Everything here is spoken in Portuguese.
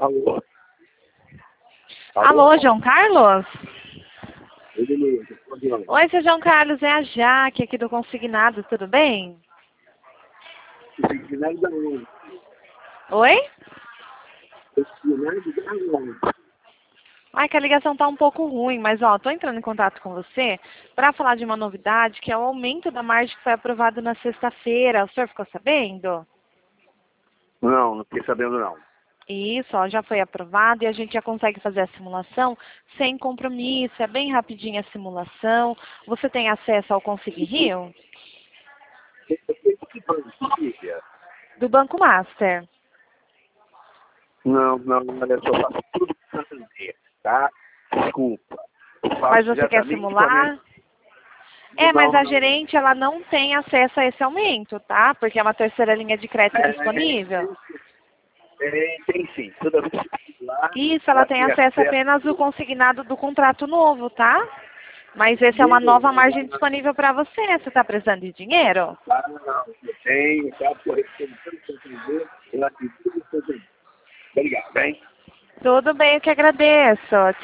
Alô? Alô, João Carlos? Beleza. Oi, seu João Carlos, é a Jaque aqui do Consignado, tudo bem? Consignado da onde? Oi? Consignado da onde? Ai, que a ligação tá um pouco ruim, mas ó, tô entrando em contato com você para falar de uma novidade, que é o aumento da margem que foi aprovado na sexta-feira. O senhor ficou sabendo? Não fiquei sabendo não. Isso, ó, já foi aprovado e a gente já consegue fazer a simulação sem compromisso, é bem rapidinho a simulação. Você tem acesso ao Consig Rio? Que banco, filha? Do Banco Master. Não, olha só, eu faço tudo com Santander, tá? Desculpa. Eu faço Mas você quer diretamente com a simular? minha... Mas a Não. gerente, ela não tem acesso a esse aumento, tá? Porque é uma terceira linha de crédito disponível. Tem sim. Toda vez que lá, Isso, ela tem acesso apenas ao consignado do contrato novo, tá? Mas esse é uma nova margem disponível para você. Você está precisando de dinheiro? Não, eu tenho, tá? Correspondendo ao Santander, eu acredito no Santander. Obrigado, hein? Tudo bem, eu que agradeço.